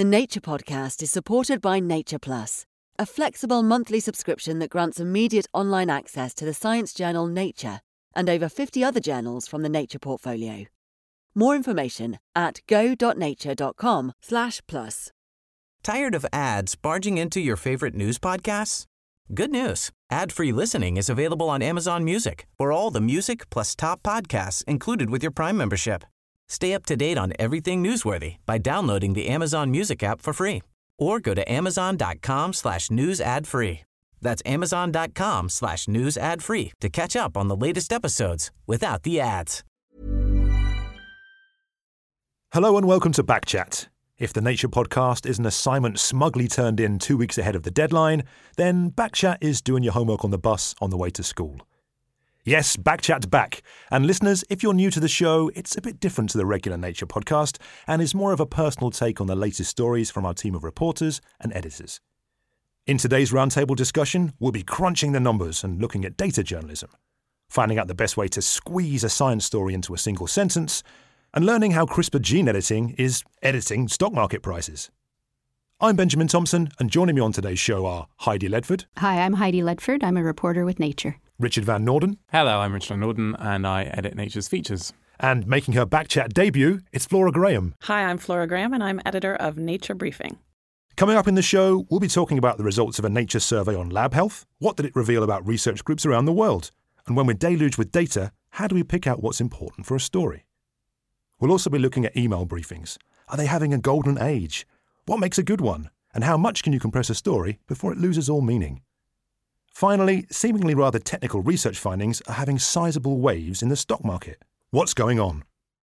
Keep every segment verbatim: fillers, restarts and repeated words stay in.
The Nature Podcast is supported by Nature Plus, a flexible monthly subscription that grants immediate online access to the science journal Nature and over fifty other journals from the Nature portfolio. More information at go.nature.com slash plus. Tired of ads barging into your favorite news podcasts? Good news. Ad-free listening is available on Amazon Music for all the music plus top podcasts included with your Prime membership. Stay up to date on everything newsworthy by downloading the Amazon Music app for free or go to amazon.com slash news ad free. That's amazon.com slash news ad free to catch up on the latest episodes without the ads. Hello and welcome to Backchat. If the Nature Podcast is an assignment smugly turned in two weeks ahead of the deadline, then Backchat is doing your homework on the bus on the way to school. Yes, Backchat's back. And listeners, if you're new to the show, it's a bit different to the regular Nature Podcast and is more of a personal take on the latest stories from our team of reporters and editors. In today's roundtable discussion, we'll be crunching the numbers and looking at data journalism, finding out the best way to squeeze a science story into a single sentence, and learning how CRISPR gene editing is editing stock market prices. I'm Benjamin Thompson, and joining me on today's show are Heidi Ledford. Hi, I'm Heidi Ledford. I'm a reporter with Nature. Richard Van Noorden. Hello, I'm Richard Van Noorden, and I edit Nature's features. And making her Backchat debut, it's Flora Graham. Hi, I'm Flora Graham, and I'm editor of Nature Briefing. Coming up in the show, we'll be talking about the results of a Nature survey on lab health. What did it reveal about research groups around the world? And when we're deluged with data, how do we pick out what's important for a story? We'll also be looking at email briefings. Are they having a golden age? What makes a good one? And how much can you compress a story before it loses all meaning? Finally, seemingly rather technical research findings are having sizable waves in the stock market. What's going on?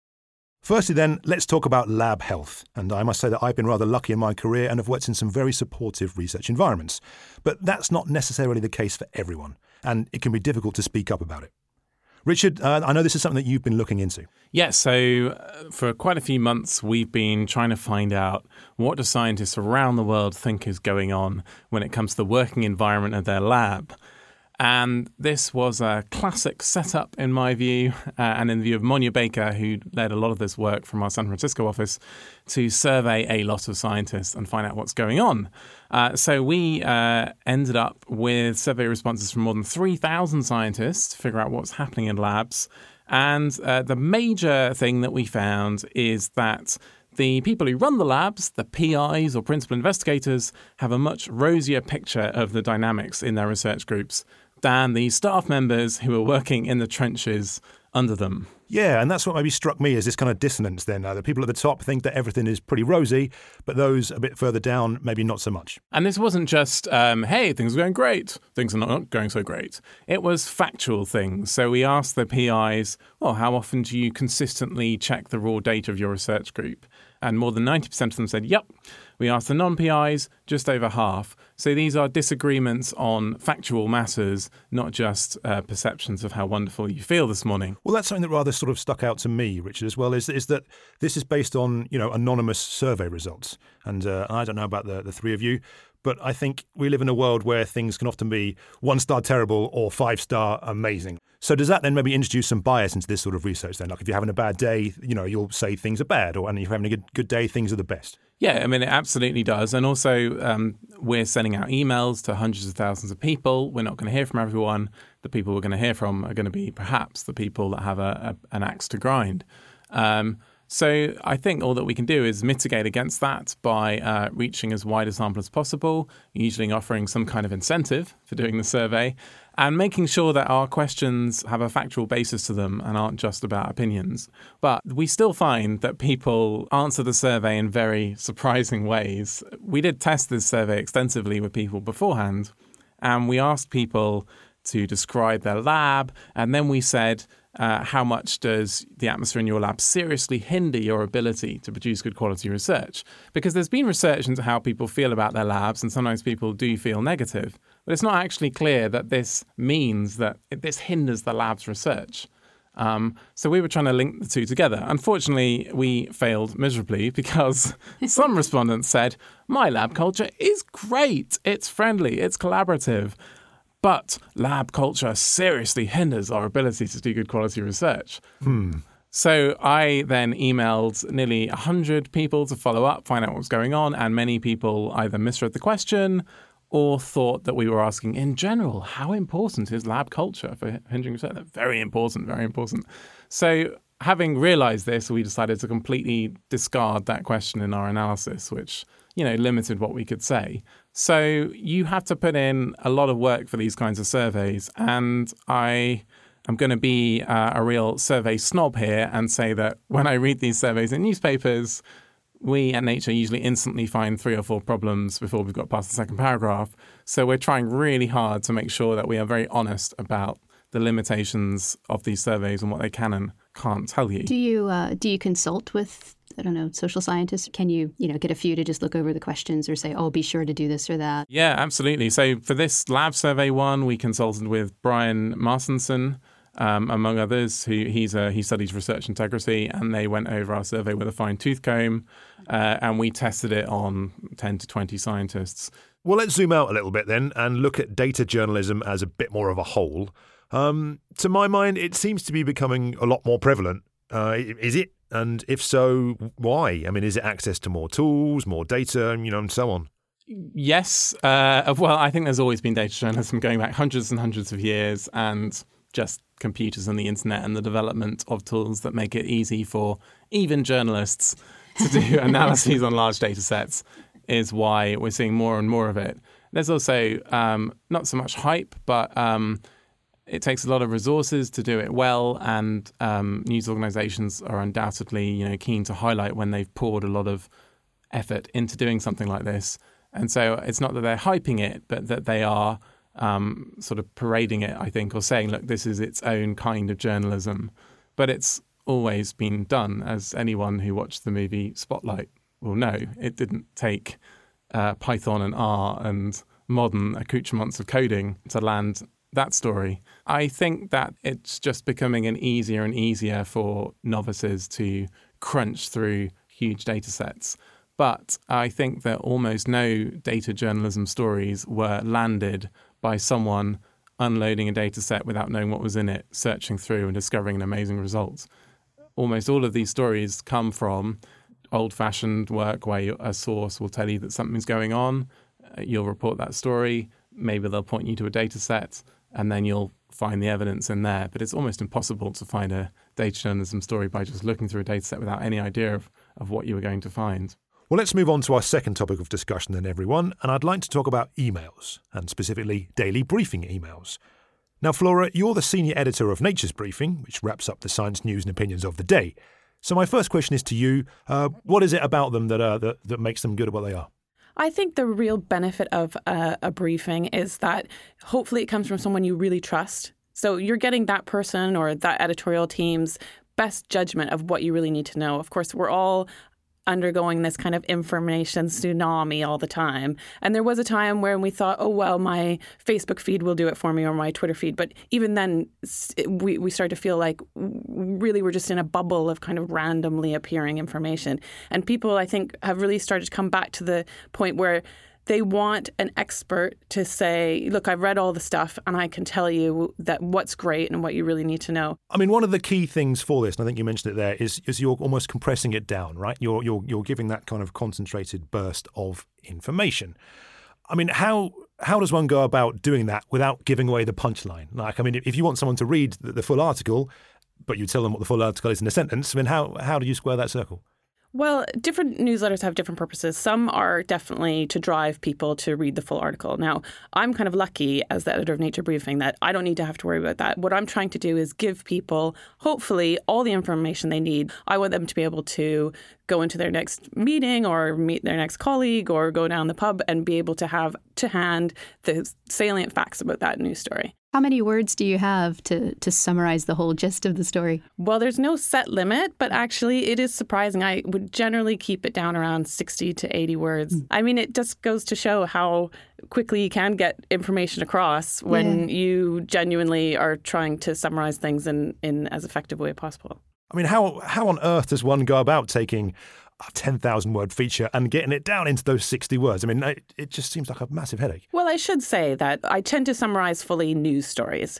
Firstly then, let's talk about lab health. And I must say that I've been rather lucky in my career and have worked in some very supportive research environments. But that's not necessarily the case for everyone, and it can be difficult to speak up about it. Richard, uh, I know this is something that you've been looking into. Yes, so uh, for quite a few months, we've been trying to find out what do scientists around the world think is going on when it comes to the working environment of their lab. And this was a classic setup, in my view, uh, and in the view of Monia Baker, who led a lot of this work from our San Francisco office, to survey a lot of scientists and find out what's going on. Uh, so we uh, ended up with survey responses from more than three thousand scientists to figure out what's happening in labs. And uh, the major thing that we found is that the people who run the labs, the P Is or principal investigators, have a much rosier picture of the dynamics in their research groups than the staff members who are working in the trenches under them. Yeah, and that's what maybe struck me as this kind of dissonance then. Uh, the people at the top think that everything is pretty rosy, but those a bit further down, maybe not so much. And this wasn't just, um, hey, things are going great, things are not going so great. It was factual things. So we asked the P Is, well, how often do you consistently check the raw data of your research group? And more than ninety percent of them said, yep. We asked the non-P Is, just over half. So these are disagreements on factual matters, not just uh, perceptions of how wonderful you feel this morning. Well, that's something that rather sort of stuck out to me, Richard, as well, is, is that this is based on, you know, anonymous survey results. And uh, I don't know about the, the three of you, but I think we live in a world where things can often be one-star terrible or five-star amazing. So does that then maybe introduce some bias into this sort of research then? Like if you're having a bad day, you know, you'll say things are bad, or and if you're having a good, good day, things are the best. Yeah, I mean, it absolutely does. And also, um, we're sending out emails to hundreds of thousands of people. We're not going to hear from everyone. The people we're going to hear from are going to be perhaps the people that have a, a, an axe to grind. Um, so I think all that we can do is mitigate against that by uh, reaching as wide a sample as possible, usually offering some kind of incentive for doing the survey, and making sure that our questions have a factual basis to them and aren't just about opinions. But we still find that people answer the survey in very surprising ways. We did test this survey extensively with people beforehand, and we asked people to describe their lab, and then we said, uh, how much does the atmosphere in your lab seriously hinder your ability to produce good quality research? Because there's been research into how people feel about their labs, and sometimes people do feel negative. But it's not actually clear that this means that it, this hinders the lab's research. Um, so we were trying to link the two together. Unfortunately, we failed miserably because some respondents said, my lab culture is great, it's friendly, it's collaborative. But lab culture seriously hinders our ability to do good quality research. Hmm. So I then emailed nearly one hundred people to follow up, find out what was going on, and many people either misread the question or thought that we were asking, in general, how important is lab culture for hinging research? Very important, very important. So having realized this, we decided to completely discard that question in our analysis, which, you know, limited what we could say. So you have to put in a lot of work for these kinds of surveys. And I am going to be uh, a real survey snob here and say that when I read these surveys in newspapers, we at Nature usually instantly find three or four problems before we've got past the second paragraph. So we're trying really hard to make sure that we are very honest about the limitations of these surveys and what they can and can't tell you. Do you uh, do you consult with, I don't know, social scientists? Can you, you know, get a few to just look over the questions or say, oh, be sure to do this or that? Yeah, absolutely. So for this lab survey one, we consulted with Brian Marcinson, um, among others. Who he's a, he studies research integrity, and they went over our survey with a fine tooth comb, uh, and we tested it on ten to twenty scientists. Well, let's zoom out a little bit then and look at data journalism as a bit more of a whole. Um, to my mind, it seems to be becoming a lot more prevalent. Uh, is it? And if so, why? I mean, is it access to more tools, more data, you know, and so on? Yes. Uh, well, I think there's always been data journalism going back hundreds and hundreds of years, and just computers and the internet and the development of tools that make it easy for even journalists to do analyses on large data sets is why we're seeing more and more of it. There's also um, not so much hype, but um, it takes a lot of resources to do it well, and um, news organizations are undoubtedly, you know, keen to highlight when they've poured a lot of effort into doing something like this. And so it's not that they're hyping it, but that they are um, sort of parading it, I think, or saying, look, this is its own kind of journalism. But it's always been done, as anyone who watched the movie Spotlight will know. It didn't take uh, Python and R and modern accoutrements of coding to land that story. I think that it's just becoming an easier and easier for novices to crunch through huge data sets. But I think that almost no data journalism stories were landed by someone unloading a data set without knowing what was in it, searching through and discovering an amazing result. Almost all of these stories come from old-fashioned work where a source will tell you that something's going on, you'll report that story, maybe they'll point you to a data set, and then you'll find the evidence in there. But it's almost impossible to find a data journalism story by just looking through a data set without any idea of, of what you were going to find. Well, let's move on to our second topic of discussion then, everyone, and I'd like to talk about emails, and specifically daily briefing emails. Now, Flora, you're the senior editor of Nature's Briefing, which wraps up the science news and opinions of the day. So my first question is to you, uh, what is it about them that, uh, that that makes them good at what they are? I think the real benefit of a, a briefing is that hopefully it comes from someone you really trust. So you're getting that person or that editorial team's best judgment of what you really need to know. Of course, we're all undergoing this kind of information tsunami all the time. And there was a time when we thought, oh, well, my Facebook feed will do it for me or my Twitter feed. But even then, we, we started to feel like really we're just in a bubble of kind of randomly appearing information. And people, I think, have really started to come back to the point where they want an expert to say, look, I've read all the stuff and I can tell you that what's great and what you really need to know. I mean, one of the key things for this, and I think you mentioned it there, is, is you're almost compressing it down, right? You're, you're, you're giving that kind of concentrated burst of information. I mean, how how does one go about doing that without giving away the punchline? Like, I mean, if you want someone to read the, the full article, but you tell them what the full article is in a sentence, I mean, how how do you square that circle? Well, different newsletters have different purposes. Some are definitely to drive people to read the full article. Now, I'm kind of lucky as the editor of Nature Briefing that I don't need to have to worry about that. What I'm trying to do is give people, hopefully, all the information they need. I want them to be able to go into their next meeting or meet their next colleague or go down the pub and be able to have to hand the salient facts about that news story. How many words do you have to, to summarize the whole gist of the story? Well, there's no set limit, but actually it is surprising. I would generally keep it down around sixty to eighty words. Mm. I mean, it just goes to show how quickly you can get information across when yeah. you genuinely are trying to summarize things in, in as effective a way as possible. I mean, how how on earth does one go about taking a ten thousand word feature and getting it down into those sixty words? I mean, it, it just seems like a massive headache. Well, I should say that I tend to summarize fully news stories.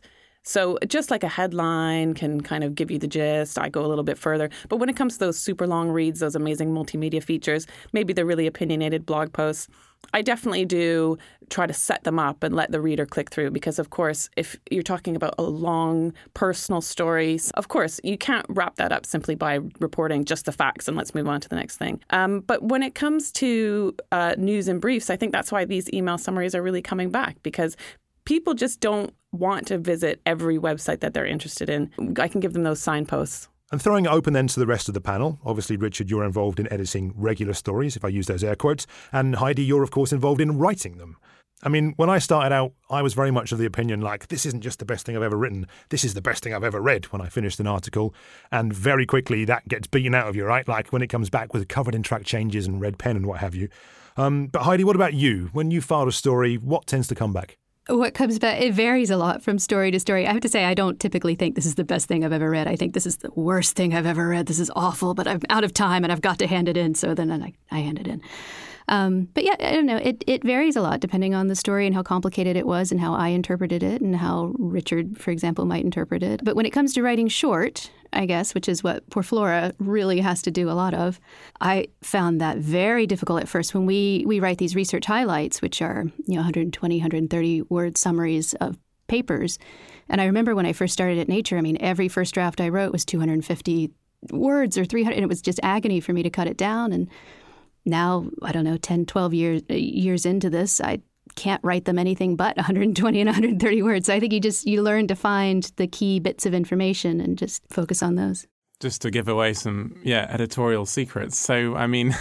So just like a headline can kind of give you the gist, I go a little bit further. But when it comes to those super long reads, those amazing multimedia features, maybe they're really opinionated blog posts, I definitely do try to set them up and let the reader click through because, of course, if you're talking about a long personal story, of course, you can't wrap that up simply by reporting just the facts and let's move on to the next thing. Um, but when it comes to uh, news and briefs, I think that's why these email summaries are really coming back because people just don't want to visit every website that they're interested in. I can give them those signposts. And throwing it open then to the rest of the panel, obviously, Richard, you're involved in editing regular stories, if I use those air quotes, and Heidi, you're, of course, involved in writing them. I mean, when I started out, I was very much of the opinion, like, this isn't just the best thing I've ever written, this is the best thing I've ever read when I finished an article. And very quickly, that gets beaten out of you, right? Like when it comes back with covered in track changes and red pen and what have you. Um, but Heidi, what about you? When you filed a story, what tends to come back? What comes back, it varies a lot from story to story. I have to say, I don't typically think this is the best thing I've ever read. I think this is the worst thing I've ever read. This is awful, but I'm out of time and I've got to hand it in. So then I, I hand it in. Um, but yeah, I don't know. It, it varies a lot depending on the story and how complicated it was and how I interpreted it and how Richard, for example, might interpret it. But when it comes to writing short, I guess, which is what Porflora really has to do a lot of, I found that very difficult at first. When we, we write these research highlights, which are you know one hundred twenty, one hundred thirty word summaries of papers. And I remember when I first started at Nature, I mean, every first draft I wrote was two hundred fifty words or three hundred, and it was just agony for me to cut it down. And now, I don't know, ten, twelve years years into this, I can't write them anything but one hundred twenty and one hundred thirty words. So I think you just you learn to find the key bits of information and just focus on those. Just to give away some, yeah, editorial secrets. So, I mean,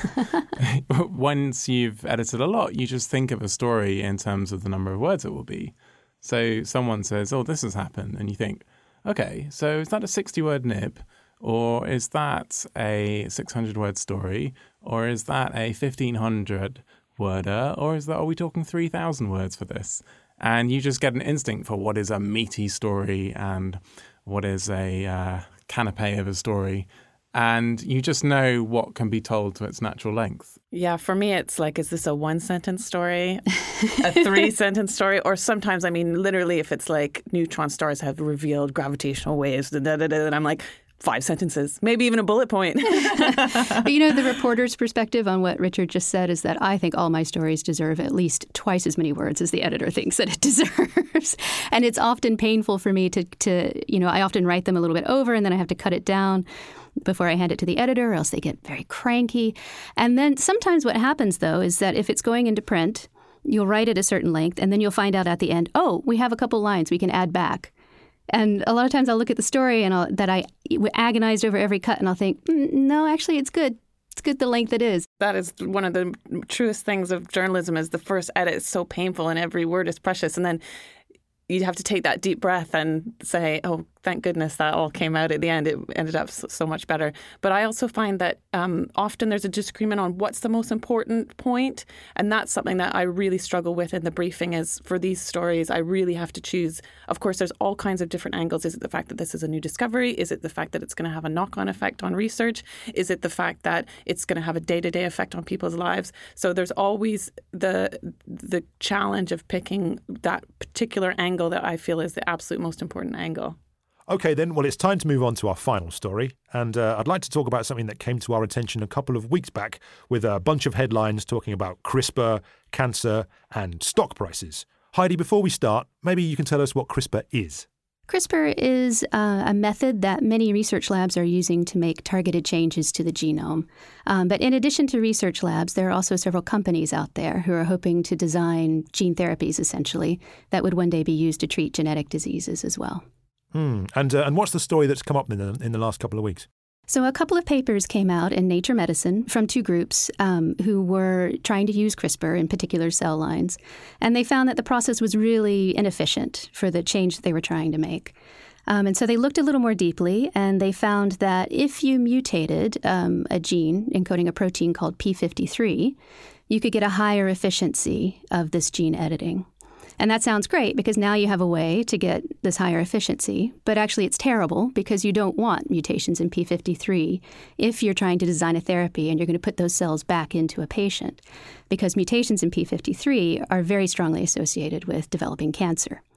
once you've edited a lot, you just think of a story in terms of the number of words it will be. So someone says, oh, this has happened. And you think, okay, so is that a sixty-word nib? Or is that a six hundred word story? Or is that a fifteen hundred worder? Or is that, are we talking three thousand words for this? And you just get an instinct for what is a meaty story and what is a uh, canapé of a story. And you just know what can be told to its natural length. Yeah, for me, it's like, is this a one-sentence story, a three-sentence story? Or sometimes, I mean, literally, if it's like neutron stars have revealed gravitational waves, da, da, da, da, and I'm like, five sentences, maybe even a bullet point. But, you know, the reporter's perspective on what Richard just said is that I think all my stories deserve at least twice as many words as the editor thinks that it deserves. And it's often painful for me to, to, you know, I often write them a little bit over and then I have to cut it down before I hand it to the editor, or else they get very cranky. And then sometimes what happens, though, is that if it's going into print, you'll write it a certain length and then you'll find out at the end, oh, we have a couple lines we can add back. And a lot of times I'll look at the story and I'll, that I agonized over every cut and I'll think, mm, no, actually, it's good. It's good the length it is. That is one of the truest things of journalism is the first edit is so painful and every word is precious. And then you have to take that deep breath and say, oh, thank goodness that all came out at the end. It ended up so, so much better. But I also find that um, often there's a disagreement on what's the most important point. And that's something that I really struggle with in the briefing is for these stories, I really have to choose. Of course, there's all kinds of different angles. Is it the fact that this is a new discovery? Is it the fact that it's going to have a knock-on effect on research? Is it the fact that it's going to have a day-to-day effect on people's lives? So there's always the the challenge of picking that particular angle that I feel is the absolute most important angle. OK, then, well, it's time to move on to our final story. And uh, I'd like to talk about something that came to our attention a couple of weeks back with a bunch of headlines talking about CRISPR, cancer and stock prices. Heidi, before we start, maybe you can tell us what CRISPR is. CRISPR is uh, a method that many research labs are using to make targeted changes to the genome. Um, but in addition to research labs, there are also several companies out there who are hoping to design gene therapies, essentially, that would one day be used to treat genetic diseases as well. Hmm. And uh, and what's the story that's come up in the, in the last couple of weeks? So a couple of papers came out in Nature Medicine from two groups um, who were trying to use CRISPR in particular cell lines. And they found that the process was really inefficient for the change that they were trying to make. Um, and so they looked a little more deeply, and they found that if you mutated um, a gene encoding a protein called P fifty-three, you could get a higher efficiency of this gene editing. And that sounds great because now you have a way to get this higher efficiency. But actually it's terrible because you don't want mutations in P fifty-three if you're trying to design a therapy and you're going to put those cells back into a patient, because mutations in P fifty-three are very strongly associated with developing cancer.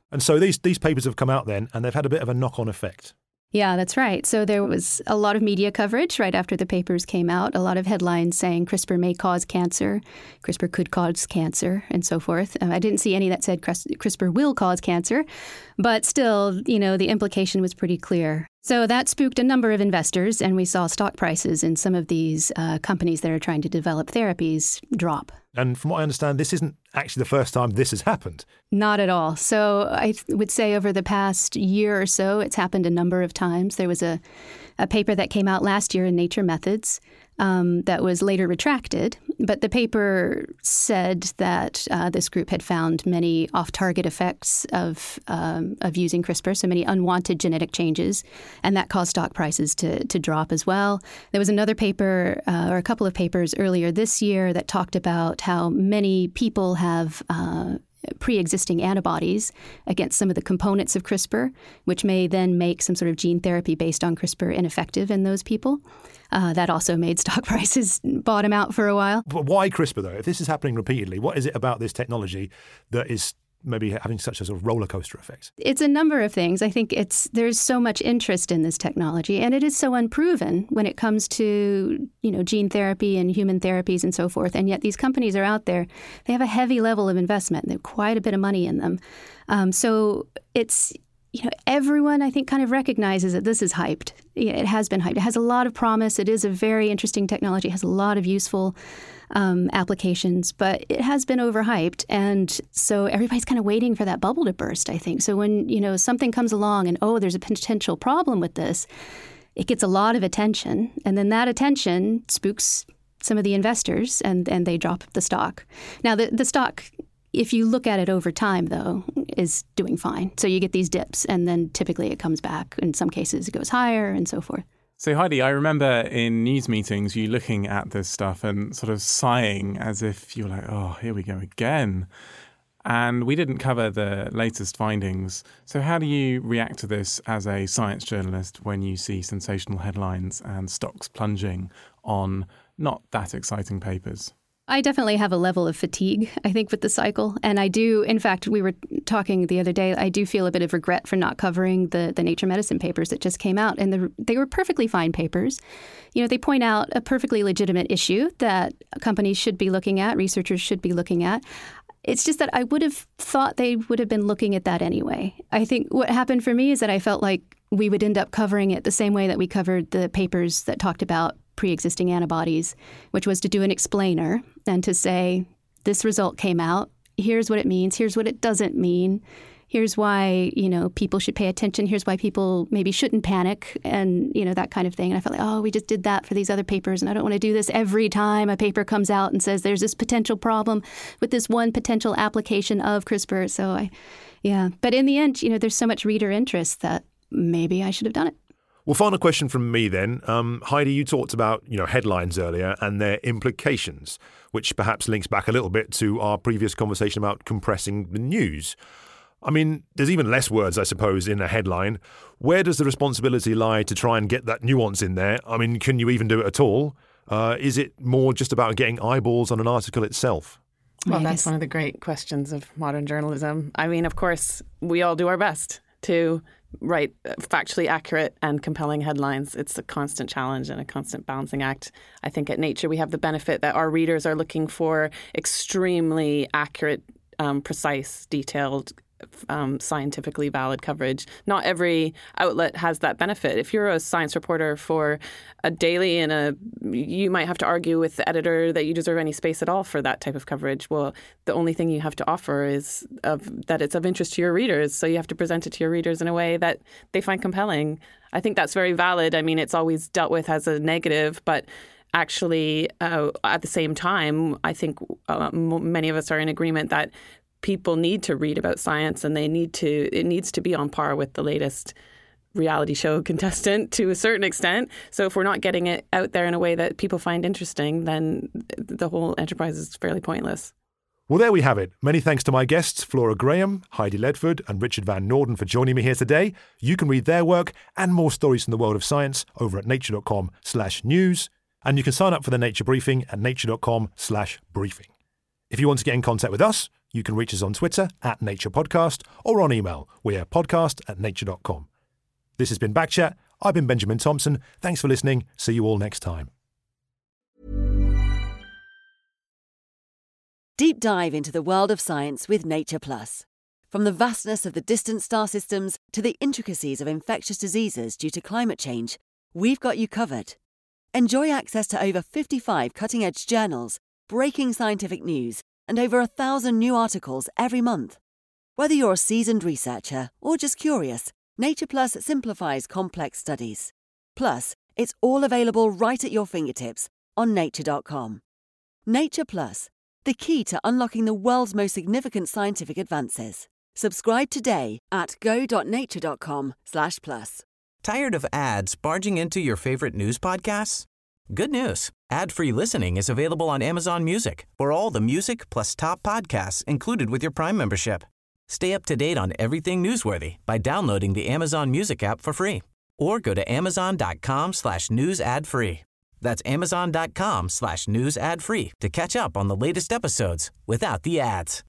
And so these these papers have come out then, and they've had a bit of a knock-on effect. Yeah, that's right. So there was a lot of media coverage right after the papers came out, a lot of headlines saying CRISPR may cause cancer, CRISPR could cause cancer, and so forth. Um, I didn't see any that said CRISPR will cause cancer, but still, you know, the implication was pretty clear. So that spooked a number of investors, and we saw stock prices in some of these uh, companies that are trying to develop therapies drop. And from what I understand, this isn't actually the first time this has happened. Not at all. So I th- would say over the past year or so, it's happened a number of times. There was a, a paper that came out last year in Nature Methods um, that was later retracted. But the paper said that uh, this group had found many off-target effects of um, of using CRISPR, so many unwanted genetic changes, and that caused stock prices to, to drop as well. There was another paper, uh, or a couple of papers earlier this year that talked about how many people have uh, pre-existing antibodies against some of the components of CRISPR, which may then make some sort of gene therapy based on CRISPR ineffective in those people. Uh, that also made stock prices bottom out for a while. But why CRISPR, though? If this is happening repeatedly, what is it about this technology that is maybe having such a sort of roller coaster effect? It's a number of things. I think it's there's so much interest in this technology, and it is so unproven when it comes to, you know, gene therapy and human therapies and so forth. And yet these companies are out there. They have a heavy level of investment. They have quite a bit of money in them. Um, so it's, you know, everyone, I think, kind of recognizes that this is hyped. It has been hyped. It has a lot of promise. It is a very interesting technology. It has a lot of useful um, applications, but it has been overhyped. And so everybody's kind of waiting for that bubble to burst, I think. So when, you know, something comes along and, oh, there's a potential problem with this, it gets a lot of attention. And then that attention spooks some of the investors, and, and they drop the stock. Now, the, the stock, if you look at it over time, though, is doing fine. So you get these dips, and then typically it comes back. In some cases, it goes higher and so forth. So, Heidi, I remember in news meetings you looking at this stuff and sort of sighing as if you were like, oh, here we go again. And we didn't cover the latest findings. So how do you react to this as a science journalist when you see sensational headlines and stocks plunging on not that exciting papers? I definitely have a level of fatigue, I think, with the cycle. And I do, in fact, we were talking the other day, I do feel a bit of regret for not covering the, the Nature Medicine papers that just came out. And the, they were perfectly fine papers. You know, they point out a perfectly legitimate issue that companies should be looking at, researchers should be looking at. It's just that I would have thought they would have been looking at that anyway. I think what happened for me is that I felt like we would end up covering it the same way that we covered the papers that talked about pre-existing antibodies, which was to do an explainer and to say, this result came out, here's what it means, here's what it doesn't mean, here's why, you know, people should pay attention, here's why people maybe shouldn't panic, and, you know, that kind of thing. And I felt like, oh, we just did that for these other papers, and I don't want to do this every time a paper comes out and says there's this potential problem with this one potential application of CRISPR. So I, yeah. But in the end, you know, there's so much reader interest that maybe I should have done it. Well, final question from me then. Um, Heidi, you talked about, you know, headlines earlier and their implications, which perhaps links back a little bit to our previous conversation about compressing the news. I mean, there's even less words, I suppose, in a headline. Where does the responsibility lie to try and get that nuance in there? I mean, can you even do it at all? Uh, is it more just about getting eyeballs on an article itself? Well, that's one of the great questions of modern journalism. I mean, of course, we all do our best to write factually accurate and compelling headlines. It's a constant challenge and a constant balancing act. I think at Nature we have the benefit that our readers are looking for extremely accurate, um, precise, detailed, um, scientifically valid coverage. Not every outlet has that benefit. If you're a science reporter for a daily and a, you might have to argue with the editor that you deserve any space at all for that type of coverage. Well, the only thing you have to offer is of that it's of interest to your readers. So you have to present it to your readers in a way that they find compelling. I think that's very valid. I mean, it's always dealt with as a negative, but actually, uh, at the same time, I think uh, m- many of us are in agreement that people need to read about science, and they need to. It needs to be on par with the latest reality show contestant to a certain extent. So if we're not getting it out there in a way that people find interesting, then the whole enterprise is fairly pointless. Well, there we have it. Many thanks to my guests, Flora Graham, Heidi Ledford and Richard Van Noorden for joining me here today. You can read their work and more stories from the world of science over at nature.com slash news. And you can sign up for the Nature Briefing at nature.com slash briefing. If you want to get in contact with us, You can reach us on Twitter at Nature Podcast or on email. We're podcast at nature dot com. This has been Backchat. I've been Benjamin Thompson. Thanks for listening. See you all next time. Deep dive into the world of science with Nature Plus. From the vastness of the distant star systems to the intricacies of infectious diseases due to climate change, we've got you covered. Enjoy access to over fifty-five cutting-edge journals, breaking scientific news, and over a thousand new articles every month. Whether you're a seasoned researcher or just curious, Nature Plus simplifies complex studies. Plus, it's all available right at your fingertips on nature dot com. Nature Plus, the key to unlocking the world's most significant scientific advances. Subscribe today at go dot nature dot com slash plus. Tired of ads barging into your favorite news podcasts? Good news. Ad-free listening is available on Amazon Music for all the music plus top podcasts included with your Prime membership. Stay up to date on everything newsworthy by downloading the Amazon Music app for free or go to amazon.com slash news ad free. That's amazon.com slash news ad free to catch up on the latest episodes without the ads.